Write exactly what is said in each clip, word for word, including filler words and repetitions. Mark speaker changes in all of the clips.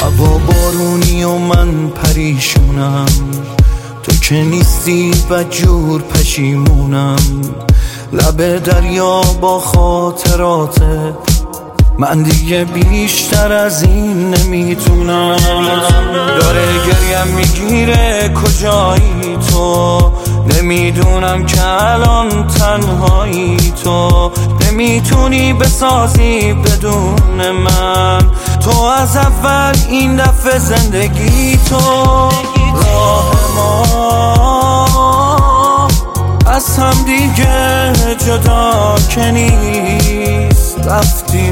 Speaker 1: هوا بارونی و من پریشونم، تو که نیستی بدجور پشیمونم. لب دریا با خاطراتت، من دیگه بیشتر از این نمیتونم. داره گریم میگیره کجایی تو، نمیدونم که الان تنهایی تو. نمیتونی بسازی بدون من، تو از اول این دفعه زندگی تو. راه ما از هم دیگه جدا که نیست، رفتی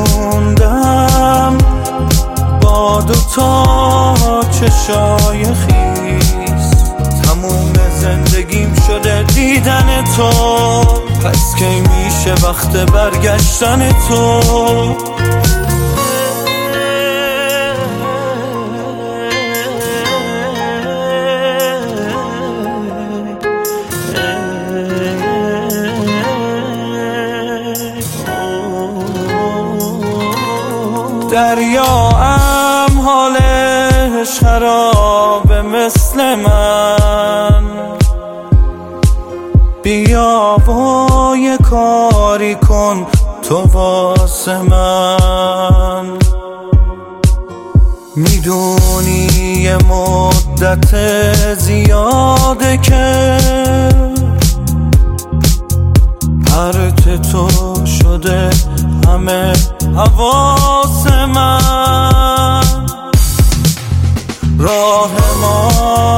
Speaker 1: موندم با دوتا چشای خیس. تموم زندگیم شده دیدن تو، پس کی میشه وقت برگشتن تو؟ دریاام حالش خرابه مثل من، بیا و یه کاری کن تو واسه من. میدونی یه مدت زیاده که پرت تو شده همه حواس من. راه ما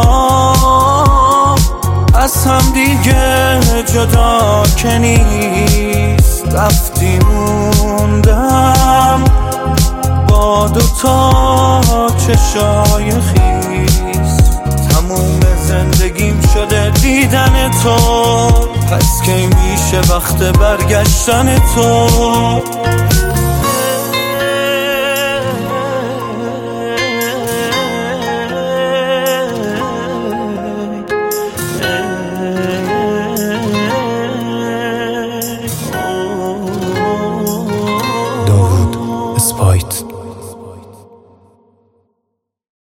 Speaker 1: از هم دیگه جدا که نیست، رفتی موندم با دوتا چشای خیس. تموم زندگیم شده دیدن تو، پس کی میشه وقت برگشتن تو؟